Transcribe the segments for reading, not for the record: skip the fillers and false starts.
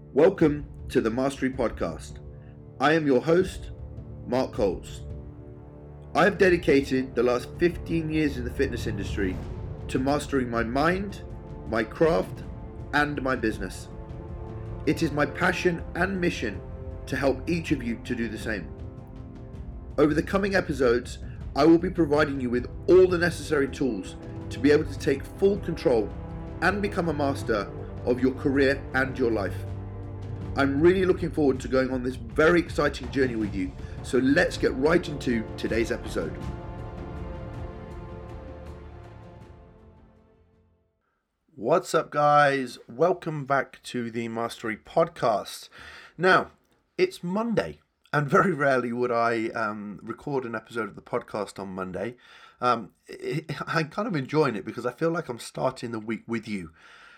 Welcome to the Mastery Podcast. I am your host, Mark Coles. I have dedicated the last 15 years in the fitness industry to mastering my mind, my craft, and my business. It is my passion and mission to help each of you to do the same. Over the coming episodes, I will be providing you with all the necessary tools to be able to take full control and become a master of your career and your life. I'm really looking forward to going on this very exciting journey with you, so let's get right into today's episode. What's up, guys? Welcome back to the Mastery Podcast. Now, it's Monday, and very rarely would I record an episode of the podcast on Monday. I'm kind of enjoying it because I feel like I'm starting the week with you.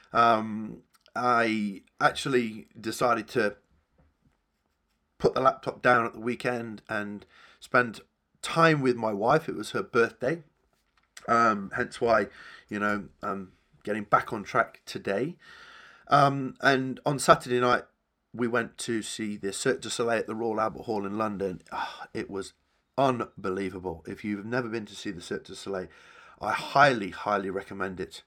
I actually decided to put the laptop down at the weekend and spend time with my wife. It was her birthday, hence why, I'm getting back on track today. And on Saturday night, we went to see the Cirque du Soleil at the Royal Albert Hall in London. It was unbelievable. If you've never been to see the Cirque du Soleil, I highly, highly recommend it.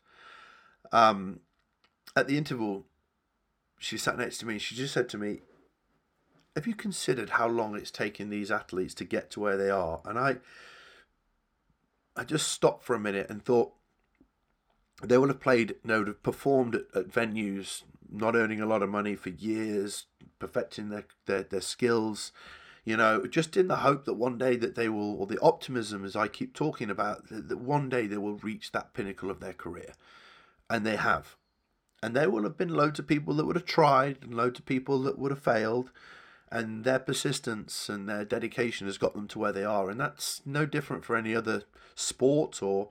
At the interval, she sat next to me. She just said to me, have you considered how long it's taken these athletes to get to where they are? And I just stopped for a minute and thought, they will have performed at venues, not earning a lot of money for years, perfecting their skills, just in the hope that one day that they will, or the optimism as I keep talking about, that one day they will reach that pinnacle of their career. And they have. And there will have been loads of people that would have tried and loads of people that would have failed. And their persistence and their dedication has got them to where they are. And that's no different for any other sport or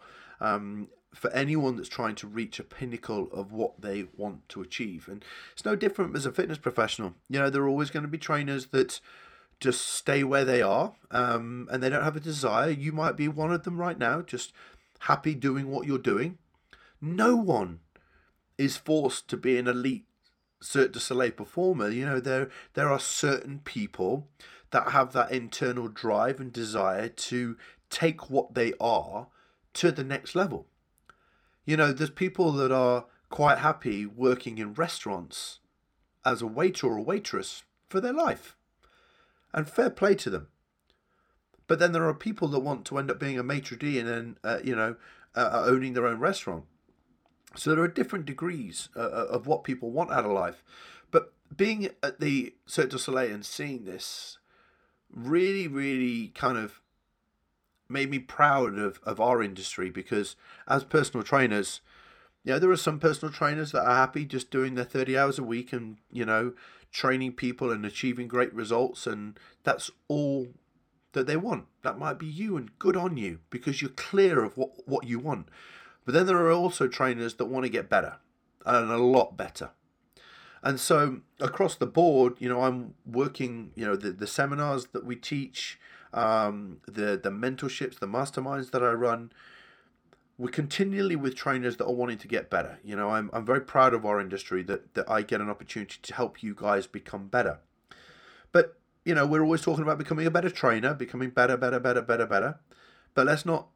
for anyone that's trying to reach a pinnacle of what they want to achieve. And it's no different as a fitness professional. There are always going to be trainers that just stay where they are and they don't have a desire. You might be one of them right now, just happy doing what you're doing. No one is forced to be an elite Cirque du Soleil performer. There are certain people that have that internal drive and desire to take what they are to the next level. There's people that are quite happy working in restaurants as a waiter or a waitress for their life. And fair play to them. But then there are people that want to end up being a maitre d' and then, owning their own restaurant. So there are different degrees of what people want out of life. But being at the Cirque du Soleil and seeing this really, really kind of made me proud of our industry, because as personal trainers, there are some personal trainers that are happy just doing their 30 hours a week and, training people and achieving great results. And that's all that they want. That might be you, and good on you, because you're clear of what you want. But then there are also trainers that want to get better, and a lot better. And so across the board, I'm working, the seminars that we teach, the mentorships, the masterminds that I run, we're continually with trainers that are wanting to get better. I'm very proud of our industry that I get an opportunity to help you guys become better. But, we're always talking about becoming a better trainer, becoming better. But let's not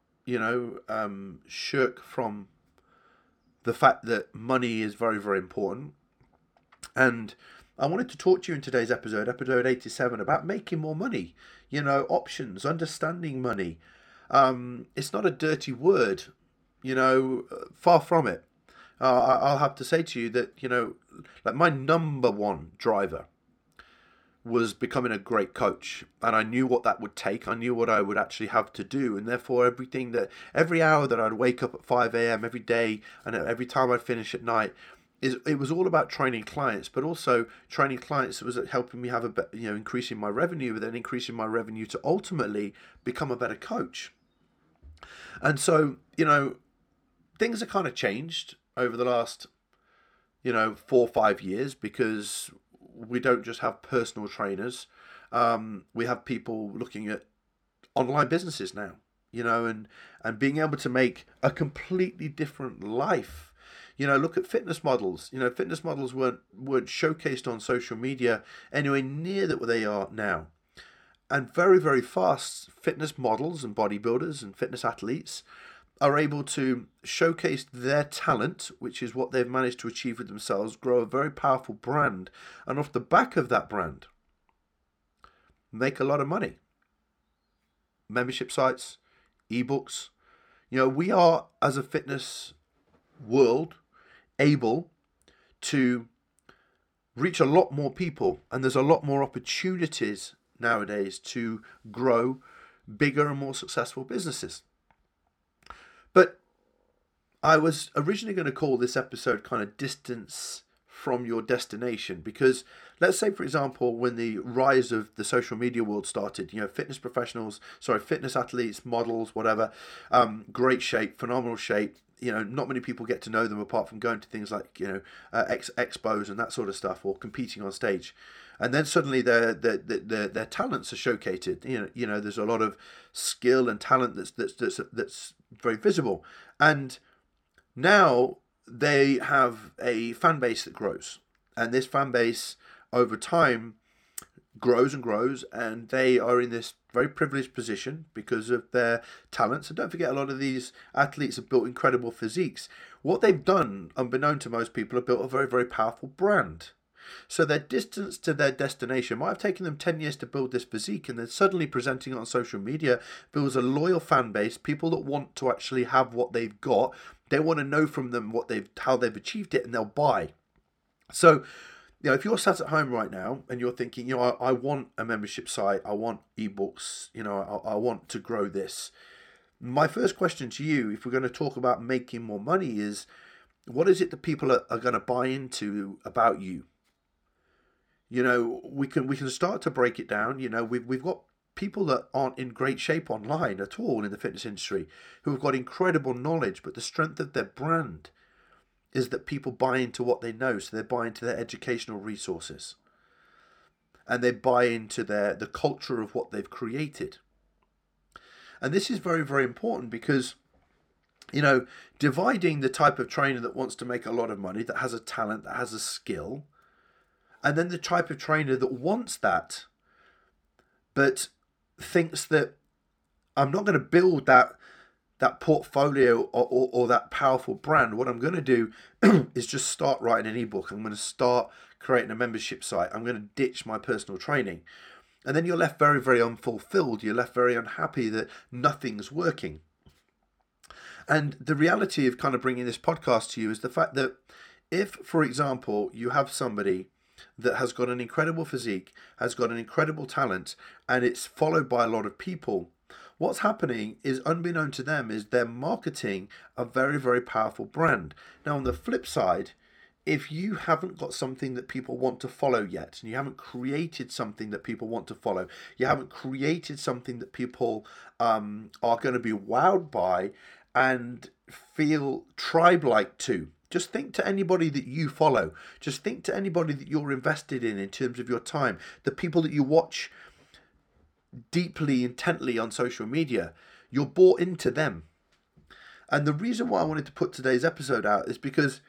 shirk from the fact that money is very, very important. And I wanted to talk to you in today's episode 87, about making more money, options, understanding money. It's not a dirty word, far from it. I'll have to say to you that, like my number one driver was becoming a great coach, and I knew what that would take. I knew what I would actually have to do, and therefore every hour that I'd wake up at 5 a.m. every day, and every time I'd finish at night, it was all about training clients, but also training clients was helping me have increasing my revenue, but then increasing my revenue to ultimately become a better coach. And so, things have kind of changed over the last, 4 or 5 years, because we don't just have personal trainers. We have people looking at online businesses now, and being able to make a completely different life Look at fitness models. Fitness models weren't showcased on social media anywhere near that what they are now. And very, very fast, fitness models and bodybuilders and fitness athletes are able to showcase their talent, which is what they've managed to achieve with themselves, grow a very powerful brand, and off the back of that brand, make a lot of money. Membership sites, ebooks. We are, as a fitness world, able to reach a lot more people, and there's a lot more opportunities nowadays to grow bigger and more successful businesses. But I was originally going to call this episode kind of distance from your destination, because let's say, for example, when the rise of the social media world started, fitness athletes, models, whatever, great shape, phenomenal shape, not many people get to know them apart from going to things like, expos and that sort of stuff, or competing on stage. And then suddenly their talents are showcased. There's a lot of skill and talent that's very visible. And now they have a fan base that grows. And this fan base over time grows and grows, and they are in this very privileged position because of their talents. And don't forget, a lot of these athletes have built incredible physiques. What they've done, unbeknown to most people, have built a very, very powerful brand. So their distance to their destination might have taken them 10 years to build this physique, and then suddenly presenting it on social media builds a loyal fan base, people that want to actually have what they've got. They want to know from them how they've achieved it, and they'll buy. So, if you're sat at home right now and you're thinking, I want a membership site, I want ebooks, I want to grow this. My first question to you, if we're going to talk about making more money, is what is it that people are going to buy into about you? We can start to break it down. We've got people that aren't in great shape online at all in the fitness industry, who have got incredible knowledge, but the strength of their brand is that people buy into what they know. So they buy into their educational resources, and they buy into the culture of what they've created. And this is very, very important, because dividing the type of trainer that wants to make a lot of money, that has a talent, that has a skill, and then the type of trainer that wants that, but thinks that I'm not going to build that portfolio or that powerful brand. What I'm going to do is just start writing an ebook. I'm going to start creating a membership site. I'm going to ditch my personal training. And then you're left very, very unfulfilled. You're left very unhappy that nothing's working. And the reality of kind of bringing this podcast to you is the fact that if, for example, you have somebody that has got an incredible physique, has got an incredible talent, and it's followed by a lot of people, what's happening is, unbeknown to them, is they're marketing a very, very powerful brand. Now, on the flip side, if you haven't got something that people want to follow yet, and you haven't created something that people want to follow, you haven't created something that people are going to be wowed by and feel tribe-like to, just think to anybody that you follow. Just think to anybody that you're invested in terms of your time, the people that you watch deeply, intently on social media. You're bought into them. And the reason why I wanted to put today's episode out is because,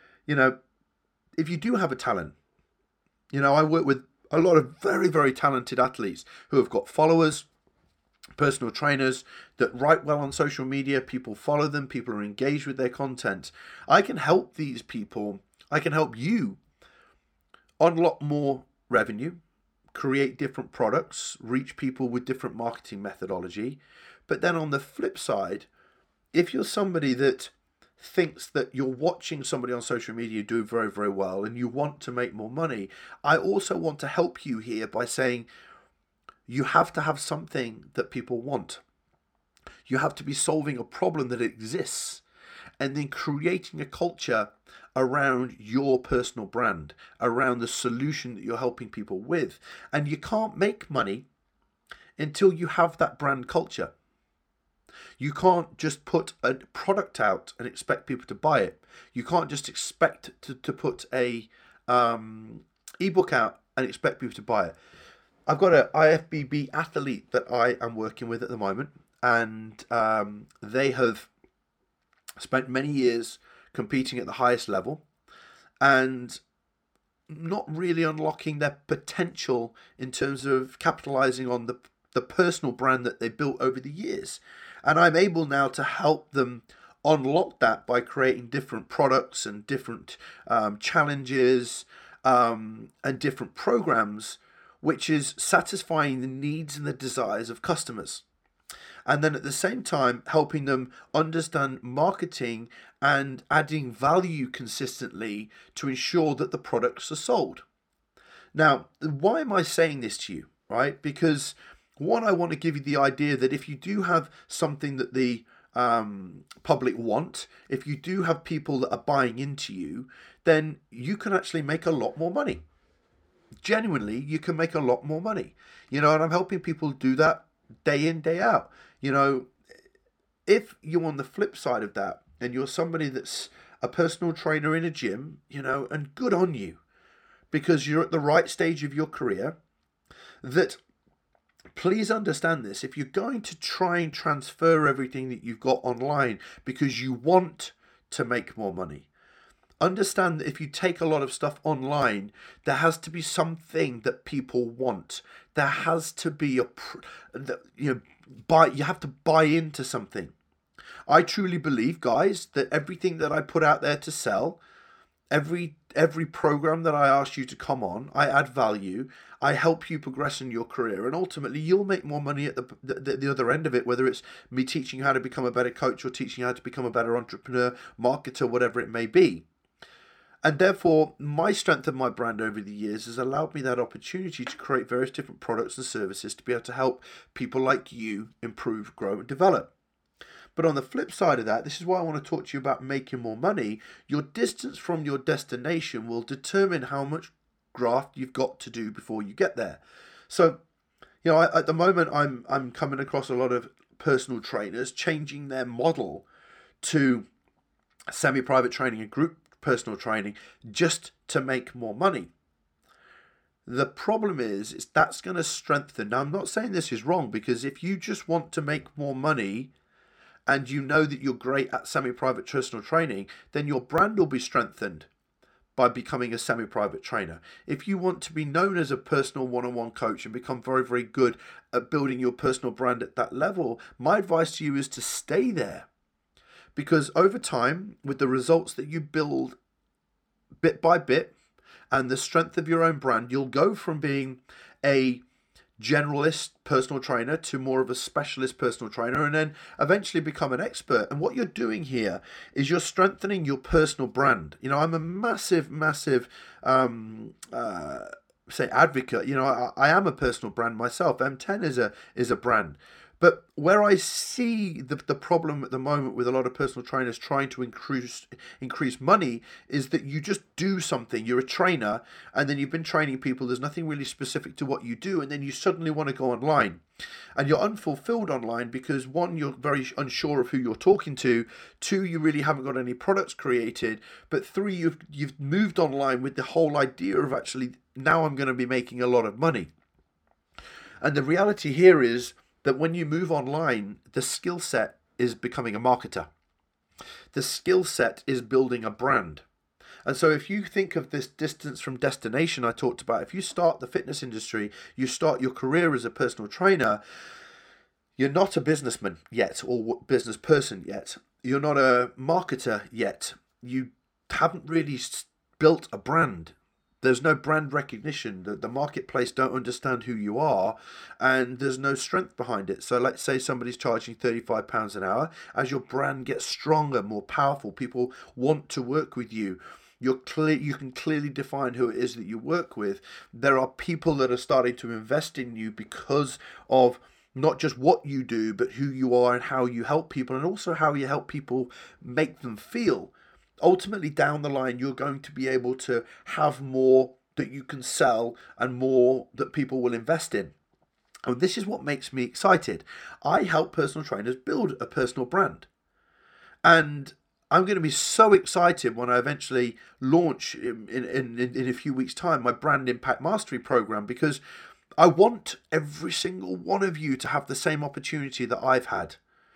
if you do have a talent, I work with a lot of very, very talented athletes who have got followers, personal trainers that write well on social media. People follow them. People are engaged with their content. I can help these people. I can help you unlock more revenue, create different products, reach people with different marketing methodology. But then on the flip side, if you're somebody that thinks that you're watching somebody on social media do very, very well and you want to make more money, I also want to help you here by saying, you have to have something that people want. You have to be solving a problem that exists, and then creating a culture around your personal brand, around the solution that you're helping people with. And you can't make money until you have that brand culture. You can't just put a product out and expect people to buy it. You can't just expect to put a ebook out and expect people to buy it. I've got an IFBB athlete that I am working with at the moment, and they have spent many years competing at the highest level and not really unlocking their potential in terms of capitalizing on the personal brand that they built over the years. And I'm able now to help them unlock that by creating different products and different challenges and different programs, which is satisfying the needs and the desires of customers. And then at the same time, helping them understand marketing and adding value consistently to ensure that the products are sold. Now, why am I saying this to you, right? Because one, I want to give you the idea that if you do have something that the public want, if you do have people that are buying into you, then you can actually make a lot more money. Genuinely, you can make a lot more money. And I'm helping people do that day in, day out. If you're on the flip side of that and you're somebody that's a personal trainer in a gym, and good on you, because you're at the right stage of your career, that please understand this. If you're going to try and transfer everything that you've got online because you want to make more money, understand that if you take a lot of stuff online, there has to be something that people want. There has to be you have to buy into something. I truly believe, guys, that everything that I put out there to sell, every program that I ask you to come on, I add value. I help you progress in your career, and ultimately you'll make more money at the other end of it, whether it's me teaching you how to become a better coach or teaching you how to become a better entrepreneur, marketer, whatever it may be. And therefore, my strength of my brand over the years has allowed me that opportunity to create various different products and services to be able to help people like you improve, grow, and develop. But on the flip side of that, this is why I want to talk to you about making more money. Your distance from your destination will determine how much graft you've got to do before you get there. So, at the moment, I'm coming across a lot of personal trainers changing their model to semi-private training and group personal training just to make more money. The problem is that's going to strengthen. Now, I'm not saying this is wrong, because if you just want to make more money and you know that you're great at semi-private personal training, then your brand will be strengthened by becoming a semi-private trainer. If you want to be known as a personal one-on-one coach and become very, very good at building your personal brand at that level, my advice to you is to stay there. Because over time, with the results that you build bit by bit and the strength of your own brand, you'll go from being a generalist personal trainer to more of a specialist personal trainer, and then eventually become an expert. And what you're doing here is you're strengthening your personal brand. I'm a massive advocate. I am a personal brand myself. M10 is a brand. But where I see the problem at the moment with a lot of personal trainers trying to increase money is that you just do something. You're a trainer, and then you've been training people. There's nothing really specific to what you do, and then you suddenly want to go online. And you're unfulfilled online because, one, you're very unsure of who you're talking to. Two, you really haven't got any products created. But three, you've moved online with the whole idea of actually, now I'm going to be making a lot of money. And the reality here is that when you move online, the skill set is becoming a marketer. The skill set is building a brand. And so if you think of this distance from destination I talked about, if you start the fitness industry, you start your career as a personal trainer, you're not a businessman yet or business person yet. You're not a marketer yet. You haven't really built a brand. There's no brand recognition. The marketplace don't understand who you are, and there's no strength behind it. So let's say somebody's charging £35 an hour. As your brand gets stronger, more powerful, people want to work with you. You can clearly define who it is that you work with. There are people that are starting to invest in you because of not just what you do, but who you are and how you help people, and also how you help people make them feel. Ultimately, down the line, you're going to be able to have more that you can sell and more that people will invest in. And this is what makes me excited. I help personal trainers build a personal brand. And I'm going to be so excited when I eventually launch in a few weeks' time my Brand Impact Mastery program, because I want every single one of you to have the same opportunity that I've had.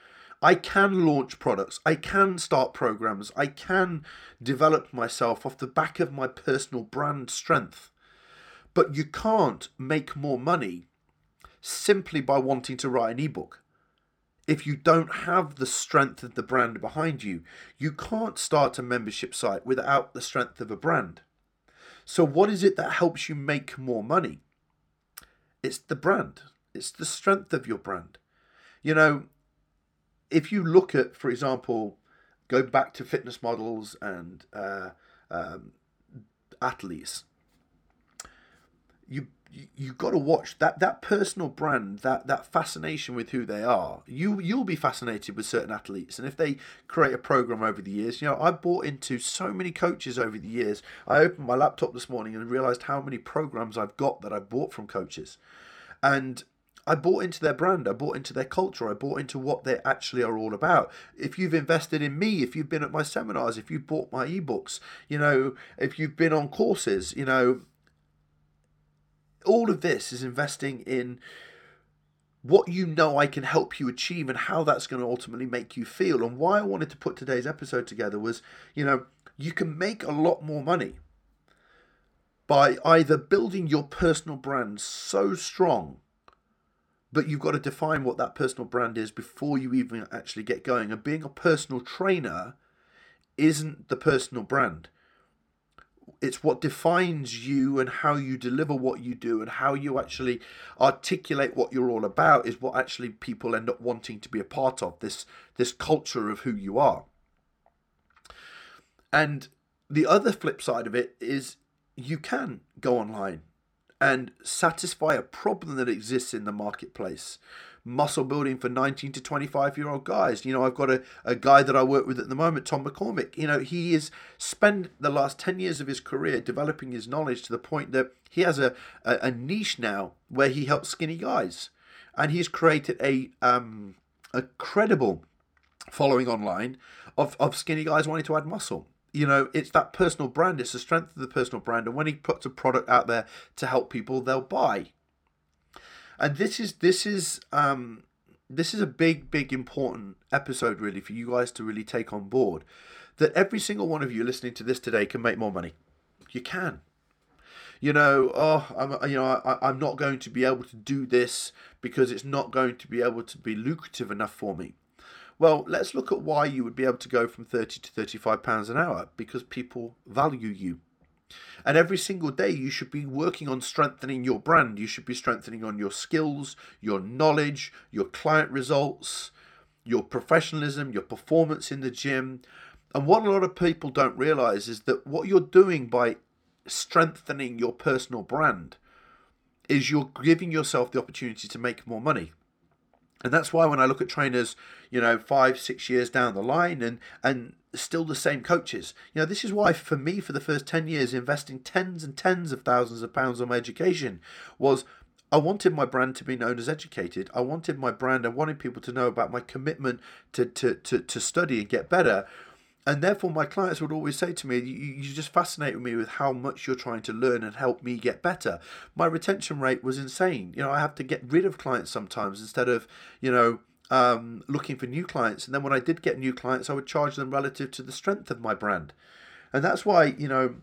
I can launch products. I can start programs. I can develop myself off the back of my personal brand strength. But you can't make more money simply by wanting to write an ebook. If you don't have the strength of the brand behind you, you can't start a membership site without the strength of a brand. So what is it that helps you make more money? It's the brand. It's the strength of your brand. You know, if you look at, for example, go back to fitness models and athletes, you've got to watch that personal brand, that fascination with who they are. You'll be fascinated with certain athletes, and if they create a program over the years, I bought into so many coaches over the years. I opened my laptop this morning and realized how many programs I've got that I bought from coaches, and I bought into their brand, I bought into their culture, I bought into what they actually are all about. If you've invested in me, if you've been at my seminars, if you've bought my ebooks, if you've been on courses, all of this is investing in what I can help you achieve and how that's going to ultimately make you feel. And why I wanted to put today's episode together was, you can make a lot more money by either building your personal brand so strong, but you've got to define what that personal brand is before you even actually get going. And being a personal trainer isn't the personal brand. It's what defines you, and how you deliver what you do and how you actually articulate what you're all about is what actually people end up wanting to be a part of, this culture of who you are. And the other flip side of it is you can go online and satisfy a problem that exists in the marketplace. Muscle building for 19 to 25-year-old guys. I've got a guy that I work with at the moment, Tom McCormick. He has spent the last 10 years of his career developing his knowledge to the point that he has a niche now where he helps skinny guys. And he's created a credible following online of skinny guys wanting to add muscle. It's that personal brand. It's the strength of the personal brand. And when he puts a product out there to help people, they'll buy. And this is a big important episode really for you guys to really take on board. That every single one of you listening to this today can make more money. You can. I'm not going to be able to do this because it's not going to be able to be lucrative enough for me. Well, let's look at why you would be able to go from 30 to 35 pounds an hour. Because people value you. And every single day you should be working on strengthening your brand. You should be strengthening on your skills, your knowledge, your client results, your professionalism, your performance in the gym. And what a lot of people don't realize is that what you're doing by strengthening your personal brand is you're giving yourself the opportunity to make more money. And that's why when I look at trainers, 5-6 years down the line and still the same coaches, this is why for me, for the first 10 years, investing tens and tens of thousands of pounds on my education was I wanted my brand to be known as educated. I wanted my brand, I wanted people to know about my commitment to study and get better. And therefore, my clients would always say to me, you just fascinate me with how much you're trying to learn and help me get better. My retention rate was insane. I have to get rid of clients sometimes instead of, looking for new clients. And then when I did get new clients, I would charge them relative to the strength of my brand. And that's why,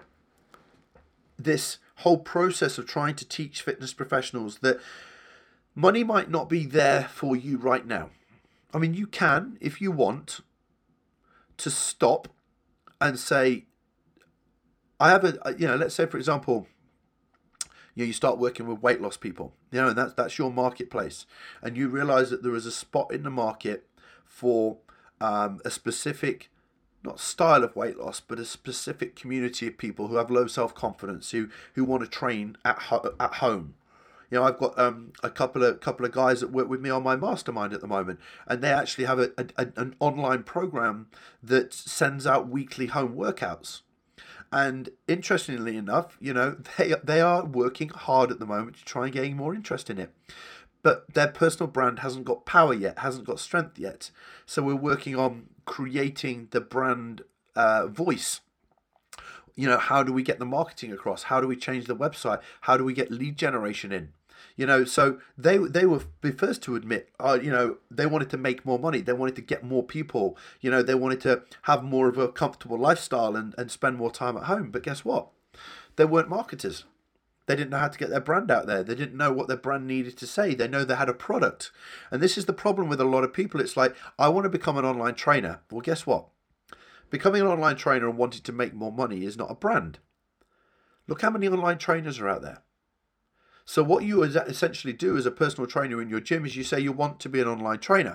this whole process of trying to teach fitness professionals that money might not be there for you right now. I mean, you can, if you want, to stop and say, I have let's say, for example, you start working with weight loss people, and that's your marketplace, and you realize that there is a spot in the market for a specific, not style of weight loss, but a specific community of people who have low self-confidence, who want to train at home. I've got a couple of guys that work with me on my mastermind at the moment, and they actually have an online program that sends out weekly home workouts. And interestingly enough, they are working hard at the moment to try and gain more interest in it. But their personal brand hasn't got power yet, hasn't got strength yet. So we're working on creating the brand voice. How do we get the marketing across? How do we change the website? How do we get lead generation in? So they were the first to admit, they wanted to make more money. They wanted to get more people. They wanted to have more of a comfortable lifestyle and spend more time at home. But guess what? They weren't marketers. They didn't know how to get their brand out there. They didn't know what their brand needed to say. They know they had a product. And this is the problem with a lot of people. It's like, I want to become an online trainer. Well, guess what? Becoming an online trainer and wanting to make more money is not a brand. Look how many online trainers are out there. So what you essentially do as a personal trainer in your gym is you say you want to be an online trainer.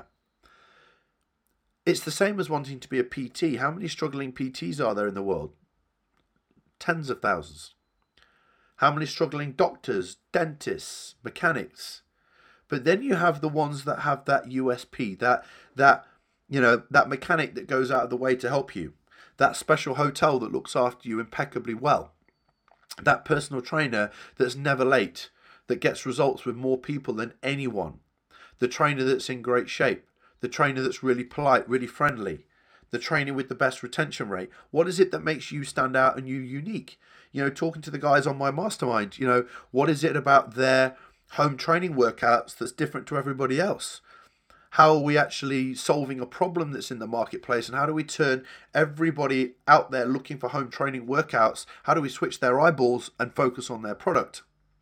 It's the same as wanting to be a PT. How many struggling PTs are there in the world? Tens of thousands. How many struggling doctors, dentists, mechanics? But then you have the ones that have that USP, that mechanic that goes out of the way to help you, that special hotel that looks after you impeccably well, that personal trainer that's never late, that gets results with more people than anyone, the trainer that's in great shape, the trainer that's really polite, really friendly, the trainer with the best retention rate. What is it that makes you stand out and you unique? Talking to the guys on my mastermind, what is it about their home training workouts that's different to everybody else? How are we actually solving a problem that's in the marketplace, and how do we turn everybody out there looking for home training workouts? How do we switch their eyeballs and focus on their product?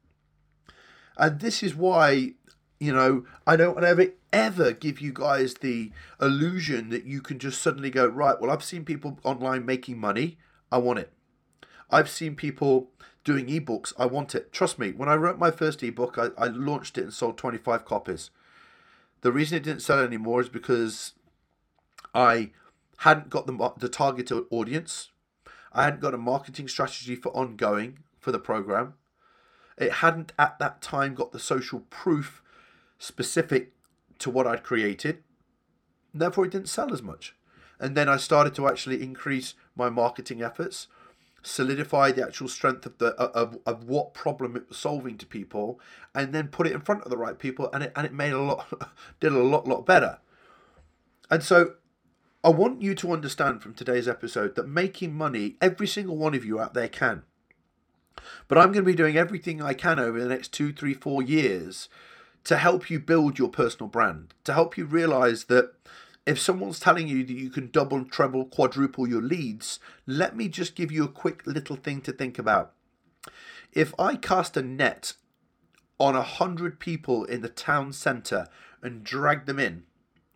And this is why, I don't want to ever give you guys the illusion that you can just suddenly go, right, well, I've seen people online making money. I want it. I've seen people doing ebooks. I want it. Trust me, when I wrote my first ebook, I launched it and sold 25 copies. The reason it didn't sell anymore is because I hadn't got the target audience. I hadn't got a marketing strategy for ongoing for the program. It hadn't at that time got the social proof specific to what I'd created. Therefore, it didn't sell as much. And then I started to actually increase my marketing efforts, solidify the actual strength of what problem it was solving to people, and then put it in front of the right people, and it made did a lot better. And so I want you to understand from today's episode that making money, every single one of you out there can. But I'm going to be doing everything I can over the next 2, 3, 4 years to help you build your personal brand, to help you realize that if someone's telling you that you can double, treble, quadruple your leads, let me just give you a quick little thing to think about. If I cast a net on 100 people in the town centre and drag them in,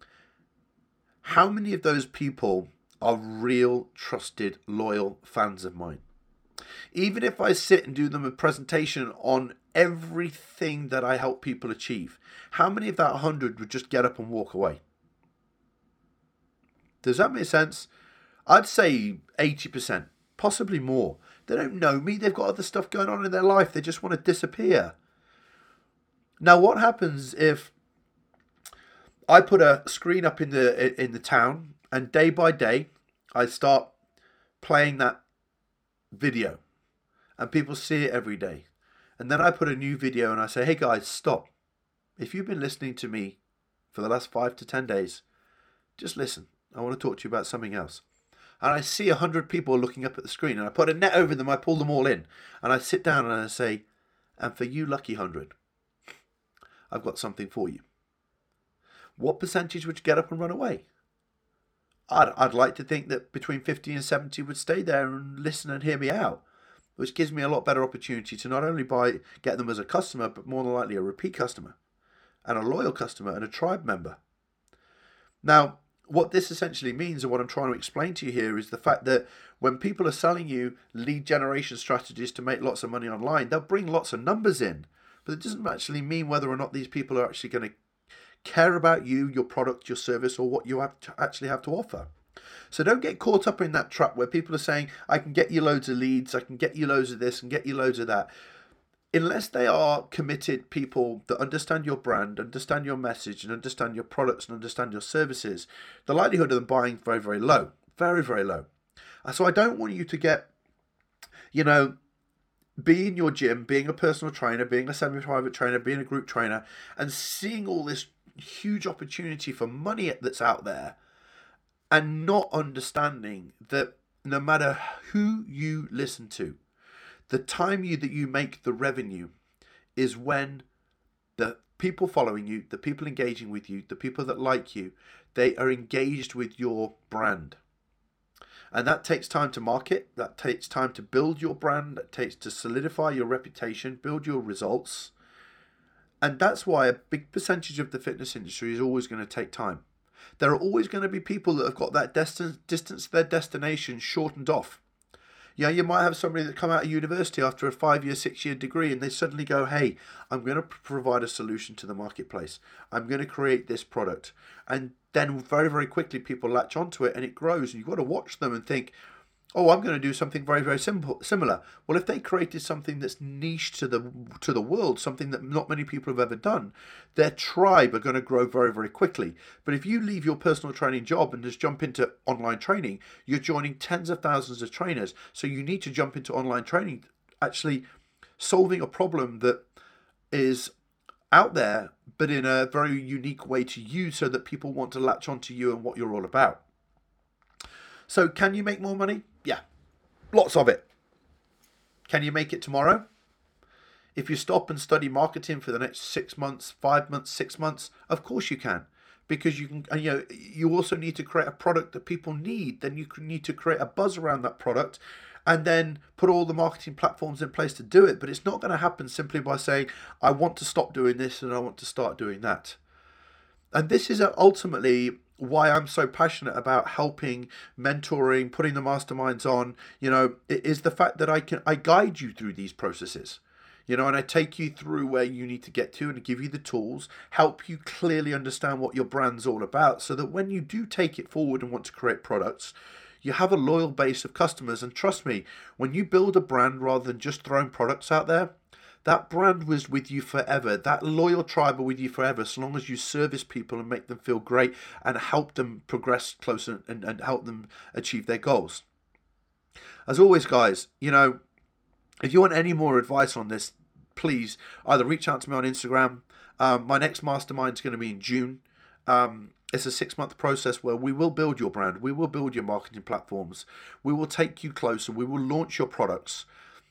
how many of those people are real, trusted, loyal fans of mine? Even if I sit and do them a presentation on everything that I help people achieve, how many of that 100 would just get up and walk away? Does that make sense? I'd say 80%, possibly more. They don't know me. They've got other stuff going on in their life. They just want to disappear. Now, what happens if I put a screen up in the town, and day by day, I start playing that video, and people see it every day, and then I put a new video and I say, hey guys, stop. If you've been listening to me for the last 5 to 10 days, just listen. I want to talk to you about something else. And I see 100 people looking up at the screen, and I put a net over them, I pull them all in, and I sit down and I say, and for you lucky 100, I've got something for you. What percentage would you get up and run away? I'd like to think that between 50 and 70 would stay there and listen and hear me out, which gives me a lot better opportunity to not only get them as a customer, but more than likely a repeat customer and a loyal customer and a tribe member. Now, what this essentially means, and what I'm trying to explain to you here, is the fact that when people are selling you lead generation strategies to make lots of money online, they'll bring lots of numbers in, but it doesn't actually mean whether or not these people are actually going to care about you, your product, your service, or what you actually have to offer. So don't get caught up in that trap where people are saying, I can get you loads of leads, I can get you loads of this and get you loads of that. Unless they are committed people that understand your brand, understand your message, and understand your products and understand your services, the likelihood of them buying is very, very low. Very, very low. So I don't want you to get, be in your gym, being a personal trainer, being a semi-private trainer, being a group trainer, and seeing all this huge opportunity for money that's out there, and not understanding that no matter who you listen to, the time that you make the revenue is when The people following you, the people engaging with you, the people that like you, they are engaged with your brand. And that takes time to market, that takes time to build your brand, that takes to solidify your reputation, build your results. And that's why a big percentage of the fitness industry is always going to take time. There are always going to be people that have got that distance to their destination shortened off. Yeah, you might have somebody that come out of university after a 5-year, 6-year degree and they suddenly go, hey, I'm going to provide a solution to the marketplace. I'm going to create this product. And then very, very quickly people latch onto it and it grows. And you've got to watch them and think, oh, I'm going to do something very, very similar. Well, if they created something that's niche to the world, something that not many people have ever done, their tribe are going to grow very, very quickly. But if you leave your personal training job and just jump into online training, you're joining tens of thousands of trainers. So you need to jump into online training, actually solving a problem that is out there, but in a very unique way to you so that people want to latch onto you and what you're all about. So can you make more money? Yeah, lots of it. Can you make it tomorrow? If you stop and study marketing for the next 6 months, 5 months, 6 months, of course you can. Because you can, and you also need to create a product that people need. Then you need to create a buzz around that product and then put all the marketing platforms in place to do it. But it's not going to happen simply by saying, I want to stop doing this and I want to start doing that. And this is ultimately why I'm so passionate about helping, mentoring, putting the masterminds on. It is the fact that I guide you through these processes, and I take you through where you need to get to and give you the tools, help you clearly understand what your brand's all about so that when you do take it forward and want to create products, you have a loyal base of customers. And trust me, when you build a brand rather than just throwing products out there, that brand was with you forever. That loyal tribe are with you forever, so long as you service people and make them feel great and help them progress closer and help them achieve their goals. As always, guys, if you want any more advice on this, please either reach out to me on Instagram. My next mastermind is going to be in June. It's a 6-month process where we will build your brand. We will build your marketing platforms. We will take you closer. We will launch your products.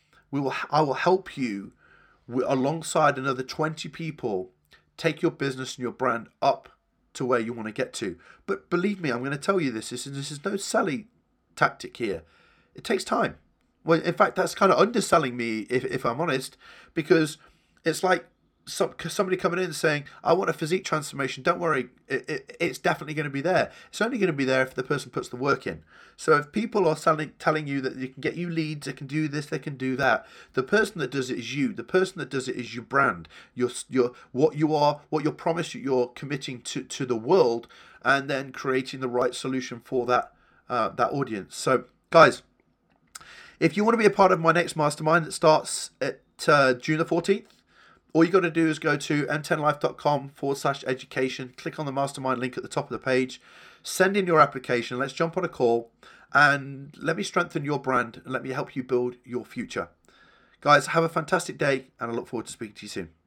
I will help you alongside another 20 people, take your business and your brand up to where you want to get to. But believe me, I'm going to tell you this. This is no selling tactic here. It takes time. Well, in fact, that's kind of underselling me, if I'm honest, because it's like somebody coming in and saying, I want a physique transformation. Don't worry, it's definitely going to be there. It's only going to be there if the person puts the work in. So if people are telling you that they can get you leads, they can do this, they can do that, the person that does it is you. The person that does it is your brand. Your what you are, what you're promised, you're committing to the world, and then creating the right solution for that audience. So, guys, if you want to be a part of my next mastermind that starts at June the 14th, all you got to do is go to m10life.com/education, click on the mastermind link at the top of the page, send in your application, let's jump on a call, and let me strengthen your brand and let me help you build your future. Guys, have a fantastic day, and I look forward to speaking to you soon.